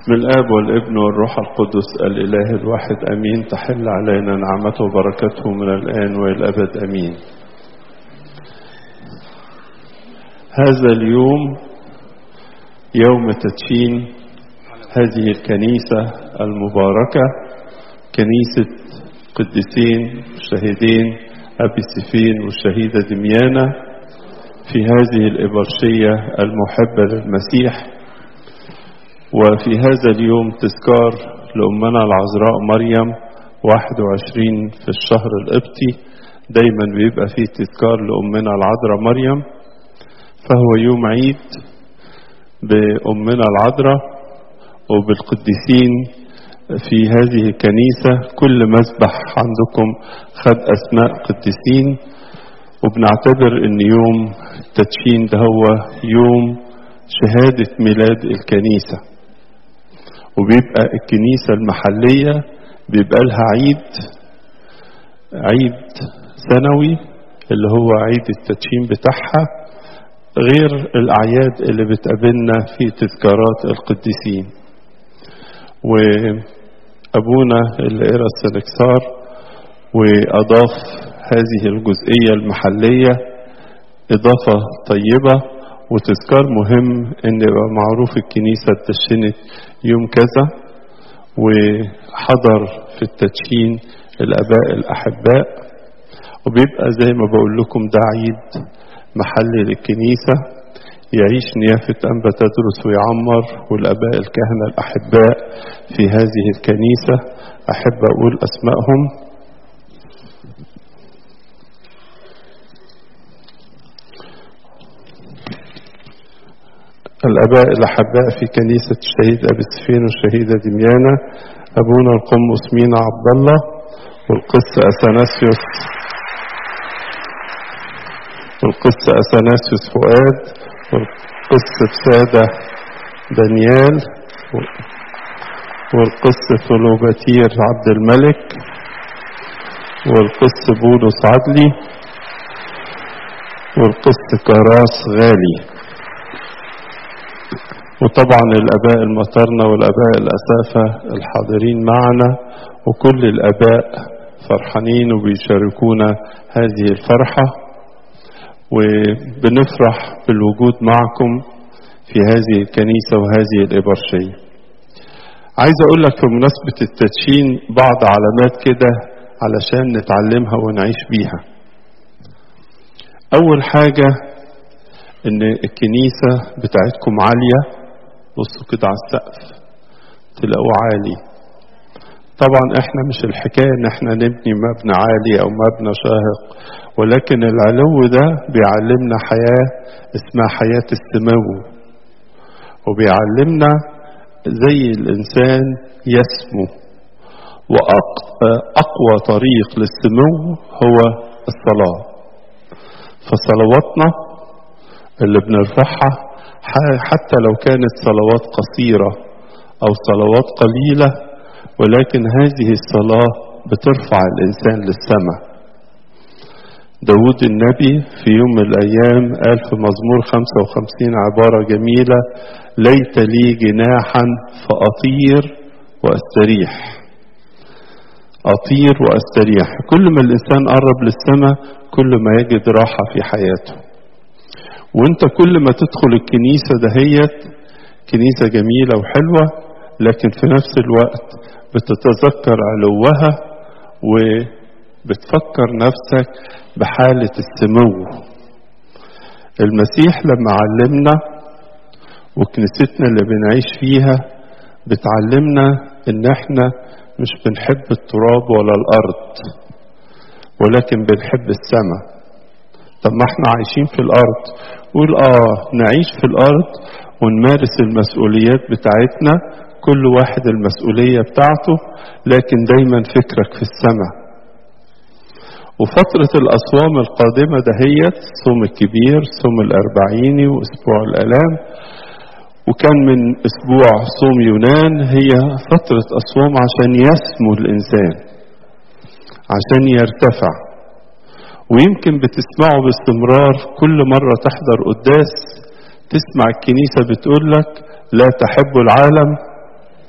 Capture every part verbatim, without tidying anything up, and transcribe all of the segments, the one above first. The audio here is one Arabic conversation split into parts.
من الآب والابن والروح القدس الإله الواحد أمين. تحل علينا نعمته وبركته من الآن وإلى الأبد أمين. هذا اليوم يوم تدشين هذه الكنيسة المباركة، كنيسة قديسين الشهيدين أبي سفين والشهيدة دميانة، في هذه الإبرشية المحبة للمسيح. وفي هذا اليوم تذكار لأمنا العذراء مريم واحد وعشرين في الشهر القبطي، دايما بيبقى فيه تذكار لأمنا العذراء مريم، فهو يوم عيد بأمنا العذراء وبالقديسين في هذه الكنيسة. كل مسبح عندكم خد أسماء قديسين، وبنعتبر ان يوم التدشين ده هو يوم شهادة ميلاد الكنيسة، وبيبقى الكنيسة المحلية بيبقى لها عيد عيد سنوي اللي هو عيد التدشين بتاعها، غير الأعياد اللي بتقابلنا في تذكارات القديسين. وأبونا اللي قرأ السنكسار وأضاف هذه الجزئية المحلية إضافة طيبة وتذكار مهم، إن يبقى معروف الكنيسة اتدشنت يوم كذا، وحضر في التدشين الآباء الأحباء، وبيبقى زي ما بقول لكم ده عيد محلي للكنيسة، يعيش نيافة أنبا تدرس ويعمر والآباء الكهنة الأحباء في هذه الكنيسة. أحب أقول أسمائهم: الآباء الأحباء في كنيسة الشهيد أبي سفين والشهيدة دميانة: أبونا القمص مينا عبد الله، والقس أثناسيوس والقس أثناسيوس فؤاد، والقس بسادة دانيال، والقس فلوباتير عبد الملك، والقس بولس عدلي، والقس كراس غالي، وطبعا الآباء المطرنة والآباء الأسافة الحاضرين معنا، وكل الآباء فرحانين وبيشاركونا هذه الفرحة، وبنفرح بالوجود معكم في هذه الكنيسة وهذه الإبرشية. عايز أقول لك في مناسبة التدشين بعض علامات كده علشان نتعلمها ونعيش بيها. أول حاجة إن الكنيسة بتاعتكم عالية، بصوا كده على السقف تلاقوه عالي. طبعا احنا مش الحكاية ان احنا نبني مبنى عالي او مبنى شاهق، ولكن العلو ده بيعلمنا حياة اسمها حياة السمو، وبيعلمنا زي الانسان يسمو. واقوى طريق للسمو هو الصلاة. فصلواتنا اللي بنرفعها حتى لو كانت صلوات قصيرة أو صلوات قليلة، ولكن هذه الصلاة بترفع الإنسان للسماء. داود النبي في يوم من الأيام قال في مزمور خمسة وخمسين عبارة جميلة: ليت لي جناحا فأطير وأستريح. أطير وأستريح، كل ما الإنسان قرب للسماء كل ما يجد راحة في حياته. وانت كل ما تدخل الكنيسة دهيت كنيسة جميلة وحلوة، لكن في نفس الوقت بتتذكر علوها وبتفكر نفسك بحالة السمو. المسيح لما علمنا، وكنيستنا اللي بنعيش فيها بتعلمنا ان احنا مش بنحب التراب ولا الارض، ولكن بنحب السماء. طب ما احنا عايشين في الارض، قول اه نعيش في الارض ونمارس المسؤوليات بتاعتنا، كل واحد المسؤولية بتاعته، لكن دايما فكرك في السماء. وفترة الأصوام القادمة دهيت صوم الكبير، صوم الأربعيني، وأسبوع الآلام، وكان من أسبوع صوم يونان، هي فترة أصوام عشان يسمو الإنسان، عشان يرتفع. ويمكن بتسمعه باستمرار، كل مرة تحضر قداس تسمع الكنيسة بتقول لك: لا تحب العالم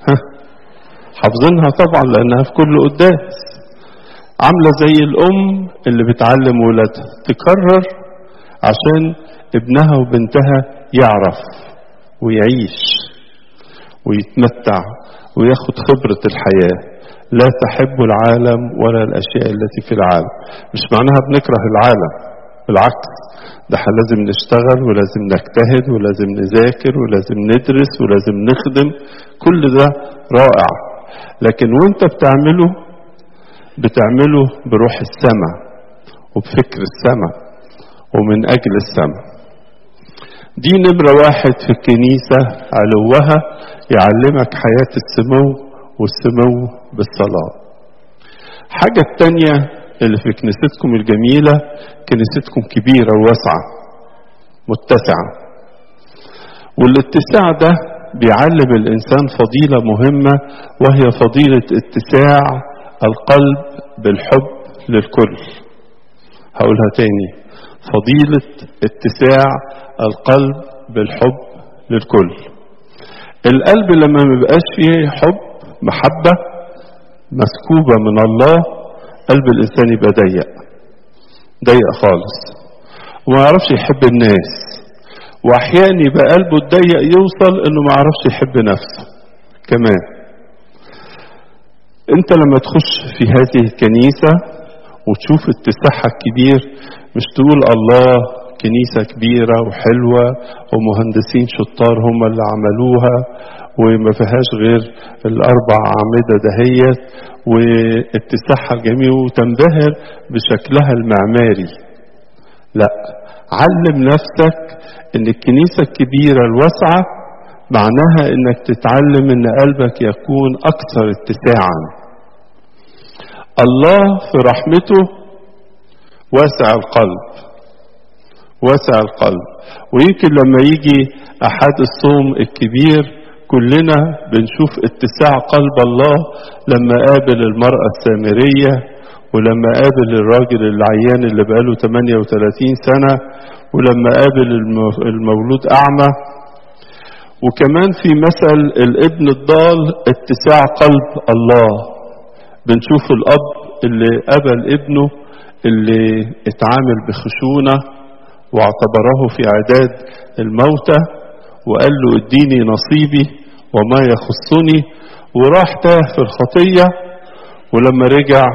ها حافظينها طبعا لأنها في كل قداس. عاملة زي الأم اللي بتعلم ولادها تكرر عشان ابنها وبنتها يعرف ويعيش ويتمتع وياخد خبرة الحياة. لا تحب العالم ولا الأشياء التي في العالم. مش معناها بنكره العالم، بالعكس، ده لازم نشتغل ولازم نجتهد ولازم نذاكر ولازم ندرس ولازم نخدم، كل ده رائع. لكن وانت بتعمله بتعمله بروح السماء وبفكر السماء ومن أجل السماء. دي نمرة واحد في الكنيسة، علوها يعلمك حياة السمو والسمو بالصلاة. حاجة التانية اللي في كنيستكم الجميلة، كنيستكم كبيرة وواسعة متسعة، والاتساع ده بيعلم الإنسان فضيلة مهمة، وهي فضيلة اتساع القلب بالحب للكل. هقولها تاني، فضيلة اتساع القلب بالحب للكل. القلب لما مبقاش فيه حب محبة مسكوبة من الله، قلب الإنسان يبقى ضيق ضيق خالص وما يعرفش يحب الناس، وأحيانا يبقى قلبه الضيق يوصل إنه ما يعرفش يحب نفسه كمان. أنت لما تخش في هذه الكنيسة وتشوف اتساعها الكبير، مش تقول الله كنيسة كبيرة وحلوة ومهندسين شطار هم اللي عملوها وما فيهاش غير الأربع أعمدة دهيت واتساعها جميل وتنبهر بشكلها المعماري. لا، علم نفسك ان الكنيسة الكبيرة الواسعة معناها انك تتعلم ان قلبك يكون اكثر اتساعا. الله في رحمته واسع القلب واسع القلب. ويمكن لما يجي احد الصوم الكبير كلنا بنشوف اتساع قلب الله، لما قابل المرأة السامرية، ولما قابل الراجل العيان اللي بقاله ثمانية وثلاثين سنة، ولما قابل المولود أعمى. وكمان في مثل الابن الضال اتساع قلب الله، بنشوف الأب اللي قبل ابنه اللي اتعامل بخشونة واعتبره في عداد الموتى وقال له اديني نصيبي وما يخصني، وراح تاه في الخطية، ولما رجع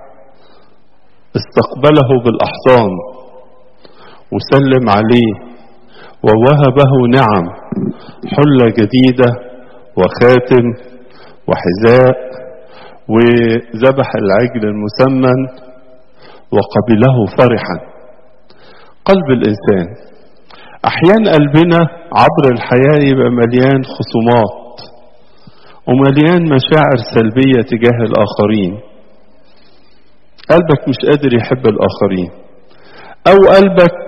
استقبله بالأحضان وسلم عليه ووهبه نعم، حلة جديدة وخاتم وحذاء، وذبح العجل المسمن وقبله فرحا. قلب الإنسان أحيانا قلبنا عبر الحياة يبقى مليان خصومات ومليان مشاعر سلبية تجاه الآخرين. قلبك مش قادر يحب الآخرين، أو قلبك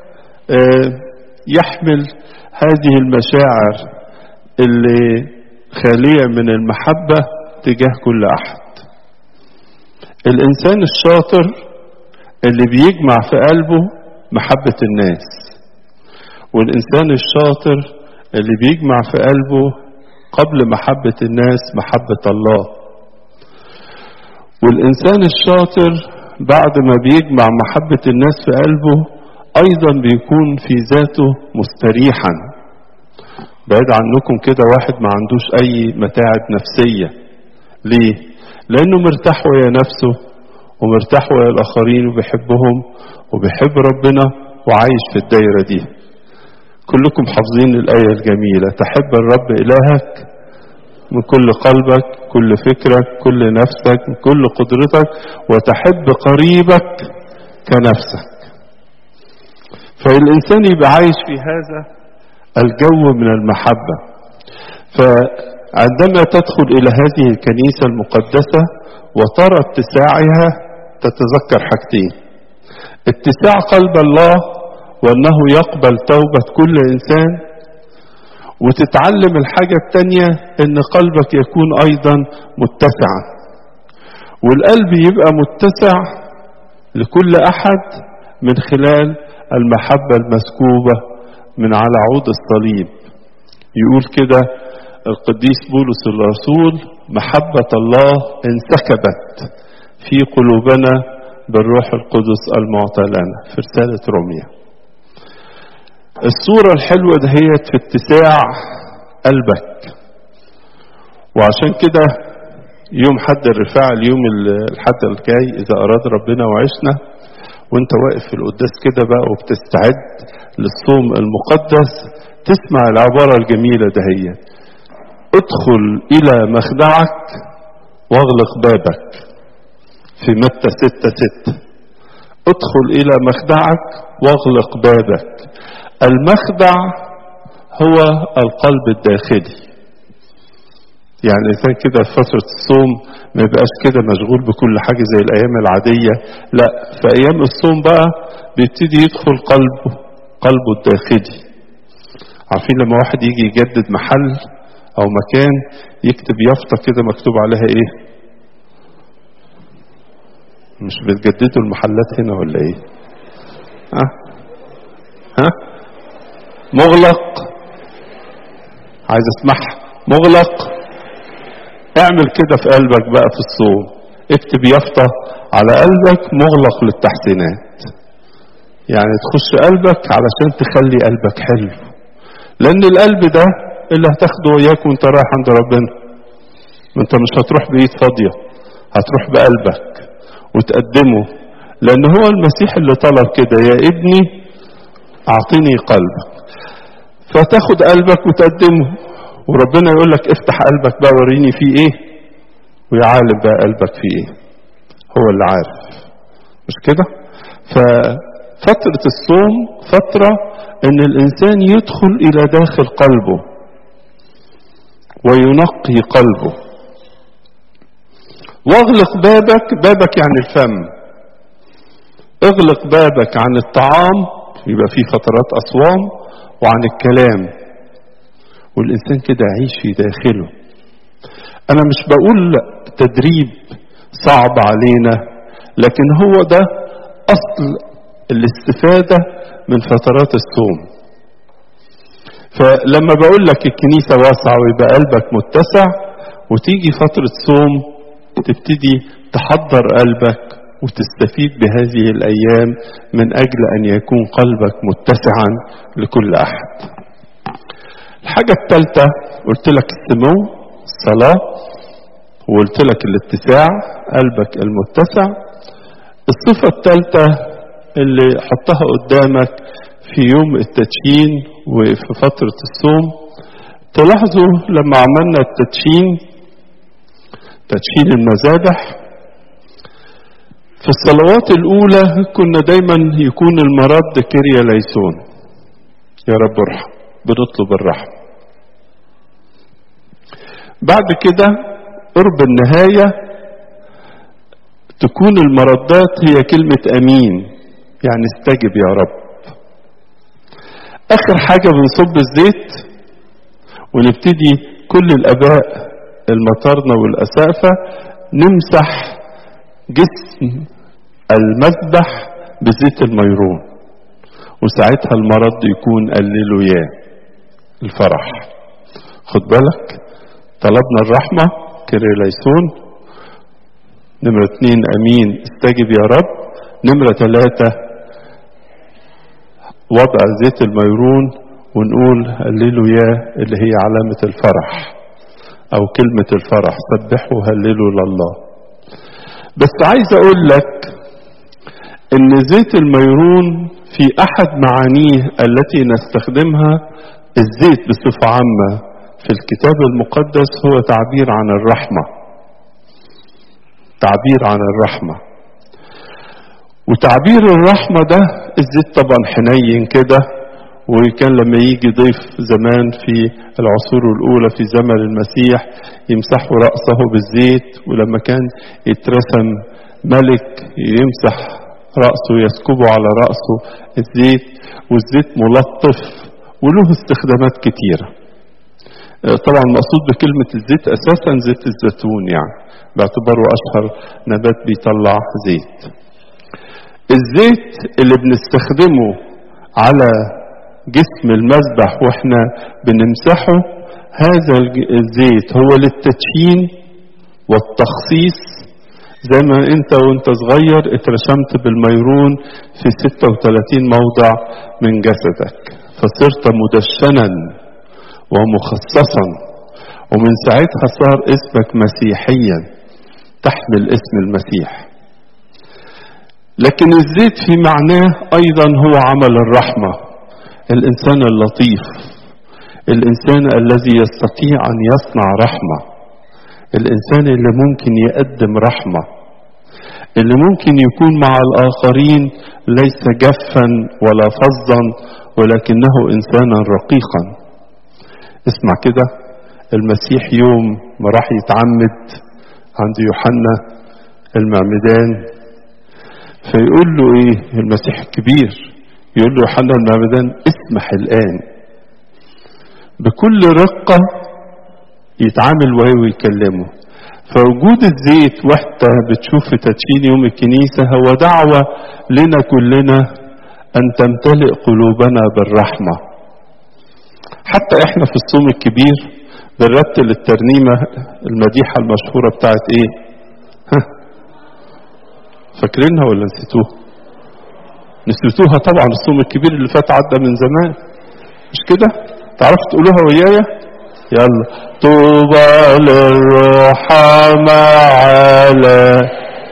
يحمل هذه المشاعر اللي خالية من المحبة تجاه كل أحد. الإنسان الشاطر اللي بيجمع في قلبه محبة الناس، والإنسان الشاطر اللي بيجمع في قلبه قبل محبة الناس محبة الله. والإنسان الشاطر بعد ما بيجمع محبة الناس في قلبه أيضا بيكون في ذاته مستريحا. بعيد عنكم كده واحد ما عندوش أي متاعب نفسية. ليه؟ لأنه مرتاح ويا نفسه ومرتاح ويا الآخرين وبيحبهم وبيحب ربنا وعايش في الدايرة دي. كلكم حافظين الآية الجميلة، تحب الرب إلهك من كل قلبك، كل فكرك، كل نفسك، من كل قدرتك، وتحب قريبك كنفسك. فالإنسان يبقى عايش في هذا الجو من المحبة. فعندما تدخل إلى هذه الكنيسة المقدسة وترى اتساعها تتذكر حاجتين: اتساع قلب الله وأنه يقبل توبة كل إنسان، وتتعلم الحاجة التانية ان قلبك يكون ايضا متسعا. والقلب يبقى متسع لكل احد من خلال المحبة المسكوبة من على عود الصليب. يقول كده: القديس بولس الرسول: محبة الله انسكبت في قلوبنا بالروح القدس المعطى لنا، في رسالة روميا. الصورة الحلوة دهيت في اتساع قلبك. وعشان كده يوم حد الرفاع، اليوم الحد الجاي إذا أراد ربنا وعشنا، وانت واقف في القداس كده بقى وبتستعد للصوم المقدس، تسمع العبارة الجميلة دهيت: ادخل إلى مخدعك واغلق بابك، في متى ستة ستة. ادخل إلى مخدعك واغلق بابك. المخدع هو القلب الداخلي. يعني الإنسان كده في فترة الصوم ما يبقاش كده مشغول بكل حاجة زي الأيام العادية، لا، في أيام الصوم بقى بيبتدي يدخل قلبه قلبه الداخلي. عارفين لما واحد يجي يجدد محل أو مكان يكتب يافطة كده مكتوب عليها إيه؟ مش بتجددوا المحلات هنا ولا إيه؟ ها؟ ها؟ مغلق. عايز اسمعها. مغلق. اعمل كده في قلبك بقى في الصوم، اكتب يافطة على قلبك: مغلق للتحسينات. يعني تخش قلبك علشان تخلي قلبك حلو، لان القلب ده اللي هتاخده وياك وانت رايح عند ربنا. ما انت مش هتروح بايد فاضية، هتروح بقلبك وتقدمه، لان هو المسيح اللي طلب كده: يا ابني اعطيني قلبك. فتاخد قلبك وتقدمه، وربنا يقول لك: افتح قلبك بقى وريني فيه ايه، ويعالم بقى قلبك فيه ايه. هو اللي عارف، مش كده؟ ففترة الصوم فترة ان الانسان يدخل الى داخل قلبه وينقي قلبه. واغلق بابك. بابك يعني الفم. اغلق بابك عن الطعام، يبقى فيه فترات اصوام، وعن الكلام، والإنسان كده يعيش في داخله. أنا مش بقول تدريب صعب علينا، لكن هو ده أصل الاستفادة من فترات الصوم. فلما بقول لك الكنيسة واسعة ويبقى قلبك متسع، وتيجي فترة صوم تبتدي تحضر قلبك وتستفيد بهذه الأيام من أجل أن يكون قلبك متسعا لكل أحد. الحاجة الثالثة قلت لك السمو، الصلاة، وقلت لك الاتساع، قلبك المتسع. الصفة الثالثة اللي حطها قدامك في يوم التدشين وفي فترة الصوم، تلاحظوا لما عملنا التدشين، تدشين المذابح، في الصلوات الأولى كنا دايما يكون المرد كيريا ليسون، يا رب ارحم، بنطلب الرحمة. بعد كده قرب النهاية تكون المردات هي كلمة أمين، يعني استجب يا رب. آخر حاجة بنصب الزيت ونبتدي كل الآباء المطارنة والأسافة نمسح جسم المذبح بزيت الميرون، وساعتها المرض يكون هللويا، الفرح. خد بالك، طلبنا الرحمة كيريا ليسون، نمرة اتنين أمين استجب يا رب، نمرة ثلاثة وضع زيت الميرون ونقول هللويا اللي هي علامة الفرح أو كلمة الفرح، سبحوا هللوا لله. بس عايز أقول لك إن زيت الميرون في أحد معانيه التي نستخدمها، الزيت بصفة عامة في الكتاب المقدس هو تعبير عن الرحمة، تعبير عن الرحمة. وتعبير الرحمة ده الزيت طبعا حنين كده، وكان لما يجي ضيف زمان في العصور الأولى في زمن المسيح يمسحوا رأسه بالزيت، ولما كان يترسم ملك يمسح رأسه يسكبه على رأسه الزيت، والزيت ملطف وله استخدامات كتيرة. طبعا المقصود بكلمة الزيت أساسا زيت الزيتون، يعني باعتباره أشهر نبات بيطلع زيت. الزيت اللي بنستخدمه على جسم المذبح واحنا بنمسحه هذا الزيت هو للتدشين والتخصيص، زي ما انت وانت صغير اترشمت بالميرون في ستة وثلاثين موضع من جسدك، فصرت مدشنا ومخصصا، ومن ساعتها صار اسمك مسيحيا، تحمل اسم المسيح. لكن الزيت في معناه ايضا هو عمل الرحمة، الانسان اللطيف، الانسان الذي يستطيع ان يصنع رحمة، الانسان اللي ممكن يقدم رحمة، اللي ممكن يكون مع الاخرين ليس جافا ولا فظا، ولكنه انسانا رقيقا. اسمع كده، المسيح يوم ما راح يتعمد عند يوحنا المعمدان، فيقول له ايه المسيح الكبير، يقول له يوحنا المعمدان اسمح الان، بكل رقة يتعامل وهو ويكلمه. فوجود الزيت وحتى بتشوف في تدشين يوم الكنيسة هو دعوة لنا كلنا ان تمتلئ قلوبنا بالرحمة. حتى احنا في الصوم الكبير بنرتل الترنيمة المديحة المشهورة بتاعت ايه؟ ها فاكرينها ولا نسيتوها؟ نسيتوها طبعا، الصوم الكبير اللي فات عدى من زمان، مش كده؟ تعرفوا تقولوها ويايا؟ يلا. طوبى للرحمة على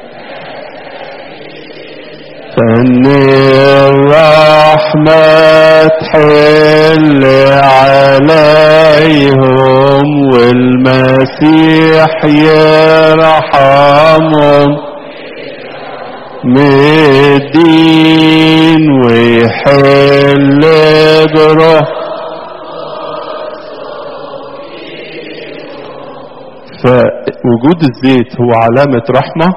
فن الرحمة تحل عليهم، والمسيح يرحمهم مدين ويحل بروح. فوجود الزيت هو علامة رحمة،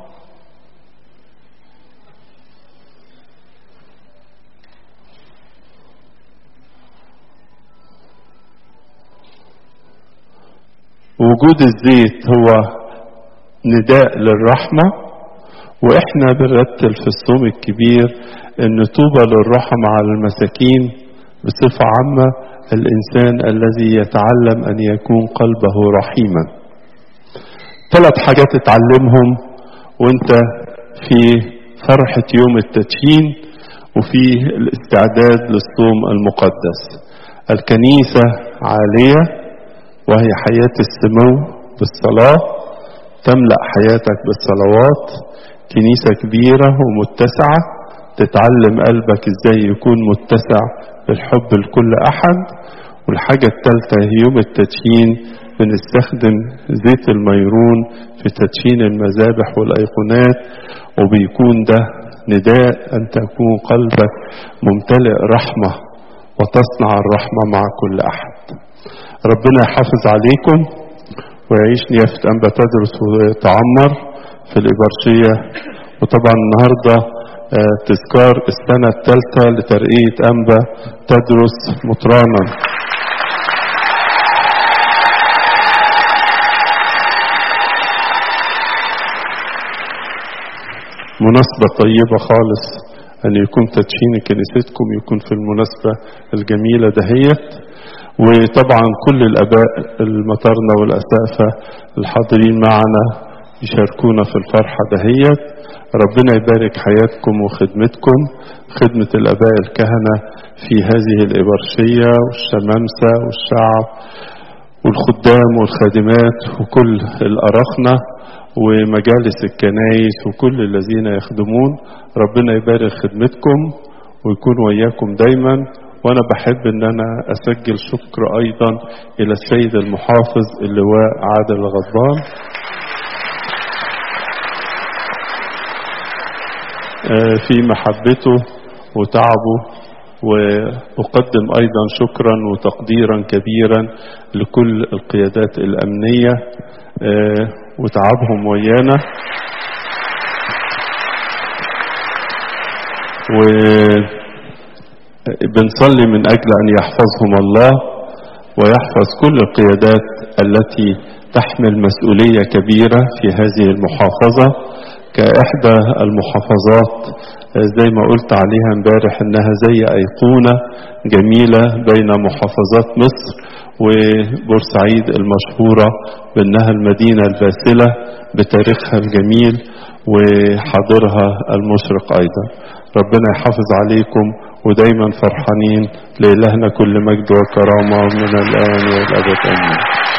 وجود الزيت هو نداء للرحمة. واحنا بنرتل في الصوم الكبير ان طوبى للرحمة على المساكين، بصفة عامة الانسان الذي يتعلم ان يكون قلبه رحيما. ثلاث حاجات اتعلمهم وانت في فرحة يوم التدشين وفي الاستعداد للصوم المقدس. الكنيسة عالية وهي حياة السمو بالصلاة، تملأ حياتك بالصلوات. كنيسة كبيرة ومتسعة، تتعلم قلبك ازاي يكون متسع بالحب لكل احد. والحاجة الثالثة يوم التدشين بنستخدم زيت الميرون في تدشين المذابح والايقونات، وبيكون ده نداء ان تكون قلبك ممتلئ رحمة وتصنع الرحمة مع كل احد. ربنا يحافظ عليكم ويعيش نيافة أنبا تدرس وتعمر في الإبرشية. وطبعا النهاردة تذكار السنة الثالثة لترقية أنبا تدرس مطرانا. مناسبة طيبة خالص أن يكون تدشين كنيستكم يكون في المناسبة الجميلة دهيت. وطبعا كل الآباء المطارنة والأسافة الحاضرين معنا يشاركونا في الفرحة دهيت. ربنا يبارك حياتكم وخدمتكم، خدمة الآباء الكهنة في هذه الإبرشية والشمامسة والشعب والخدام والخادمات وكل الأراخنة ومجالس الكنائس وكل الذين يخدمون. ربنا يبارك خدمتكم ويكون وياكم دايما. وانا بحب ان انا اسجل شكر ايضا الى السيد المحافظ اللواء عادل الغضبان في محبته وتعبه، واقدم ايضا شكرا وتقديرا كبيرا لكل القيادات الامنية وتعبهم ويانا. و بنصلي من أجل أن يحفظهم الله ويحفظ كل القيادات التي تحمل مسؤولية كبيرة في هذه المحافظة كإحدى المحافظات زي ما قلت عليها امبارح إنها زي أيقونة جميلة بين محافظات مصر، وبورسعيد المشهورة بأنها المدينة الباسلة بتاريخها الجميل وحاضرها المشرق أيضا. ربنا يحافظ عليكم ودايما فرحانين. لإلهنا كل مجد وكرامة من الآن والأبد آمين.